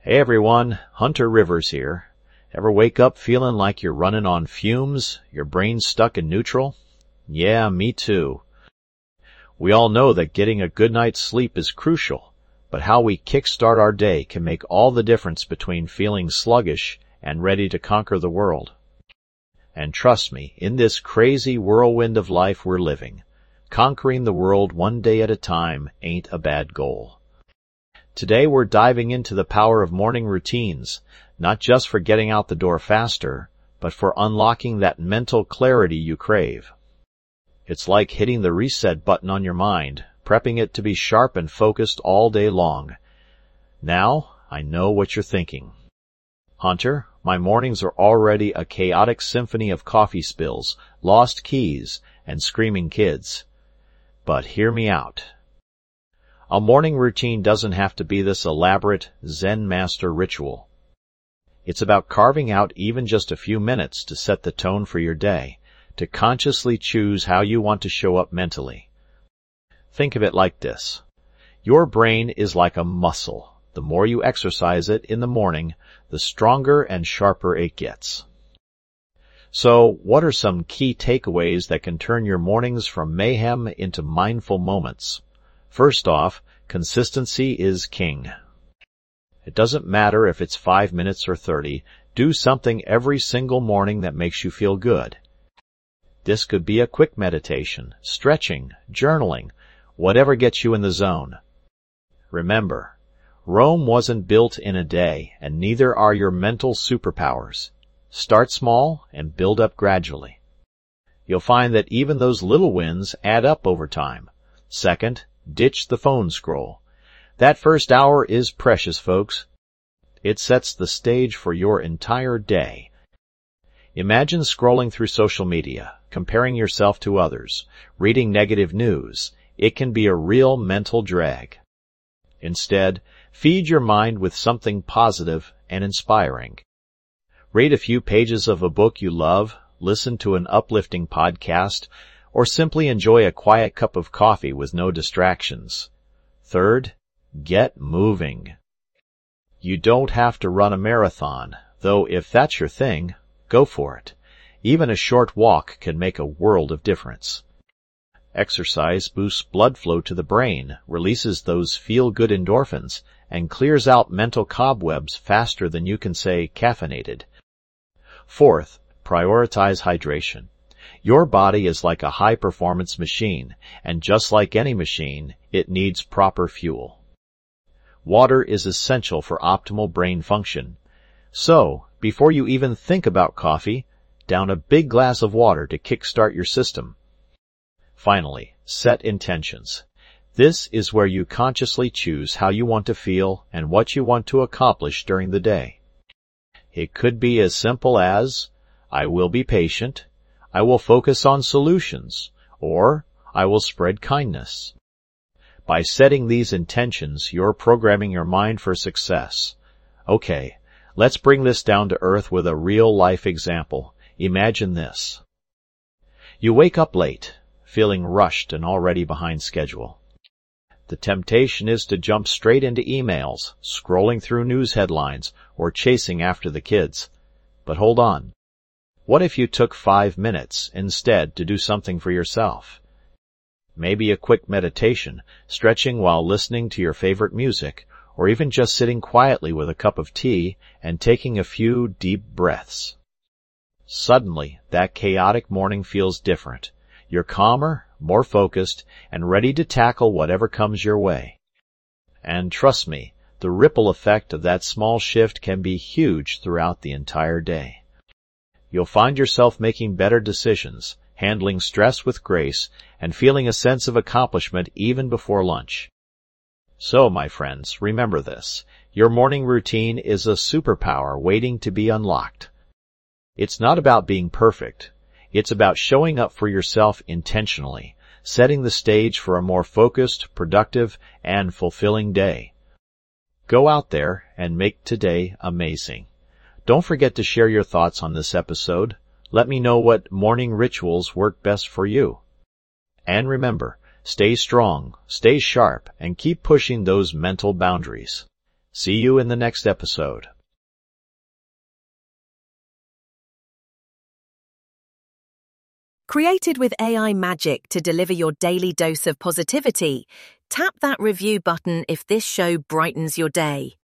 Hey everyone, Hunter Rivers here. Ever wake up feeling like you're running on fumes, your brain's stuck in neutral? Yeah, me too. We all know that getting a good night's sleep is crucial, but how we kickstart our day can make all the difference between feeling sluggish and ready to conquer the world. And trust me, in this crazy whirlwind of life we're living, conquering the world one day at a time ain't a bad goal. Today we're diving into the power of morning routines, not just for getting out the door faster, but for unlocking that mental clarity you crave. It's like hitting the reset button on your mind, prepping it to be sharp and focused all day long. Now, I know what you're thinking. Hunter, my mornings are already a chaotic symphony of coffee spills, lost keys, and screaming kids. But hear me out. A morning routine doesn't have to be this elaborate Zen master ritual. It's about carving out even just a few minutes to set the tone for your day, to consciously choose how you want to show up mentally. Think of it like this. Your brain is like a muscle. The more you exercise it in the morning, the stronger and sharper it gets. So, what are some key takeaways that can turn your mornings from mayhem into mindful moments? First off, consistency is king. It doesn't matter if it's 5 minutes or 30, do something every single morning that makes you feel good. This could be a quick meditation, stretching, journaling, whatever gets you in the zone. Remember, Rome wasn't built in a day, and neither are your mental superpowers. Start small and build up gradually. You'll find that even those little wins add up over time. Second, ditch the phone scroll. That first hour is precious, folks. It sets the stage for your entire day. Imagine scrolling through social media, comparing yourself to others, reading negative news. It can be a real mental drag. Instead, feed your mind with something positive and inspiring. Read a few pages of a book you love, listen to an uplifting podcast, or simply enjoy a quiet cup of coffee with no distractions. Third, get moving. You don't have to run a marathon, though if that's your thing, go for it. Even a short walk can make a world of difference. Exercise boosts blood flow to the brain, releases those feel-good endorphins, and clears out mental cobwebs faster than you can say caffeinated. Fourth, prioritize hydration. Your body is like a high-performance machine, and just like any machine, it needs proper fuel. Water is essential for optimal brain function. So, before you even think about coffee, down a big glass of water to kickstart your system. Finally, set intentions. This is where you consciously choose how you want to feel and what you want to accomplish during the day. It could be as simple as, I will be patient, I will focus on solutions, or I will spread kindness. By setting these intentions, you're programming your mind for success. Okay, let's bring this down to earth with a real-life example. Imagine this. You wake up late, feeling rushed and already behind schedule. The temptation is to jump straight into emails, scrolling through news headlines, or chasing after the kids. But hold on. What if you took 5 minutes instead to do something for yourself? Maybe a quick meditation, stretching while listening to your favorite music, or even just sitting quietly with a cup of tea and taking a few deep breaths. Suddenly, that chaotic morning feels different. You're calmer, more focused, and ready to tackle whatever comes your way. And trust me, the ripple effect of that small shift can be huge throughout the entire day. You'll find yourself making better decisions, handling stress with grace, and feeling a sense of accomplishment even before lunch. So, my friends, remember this. Your morning routine is a superpower waiting to be unlocked. It's not about being perfect. It's about showing up for yourself intentionally, setting the stage for a more focused, productive, and fulfilling day. Go out there and make today amazing. Don't forget to share your thoughts on this episode. Let me know what morning rituals work best for you. And remember, stay strong, stay sharp, and keep pushing those mental boundaries. See you in the next episode. Created with AI magic to deliver your daily dose of positivity, tap that review button if this show brightens your day.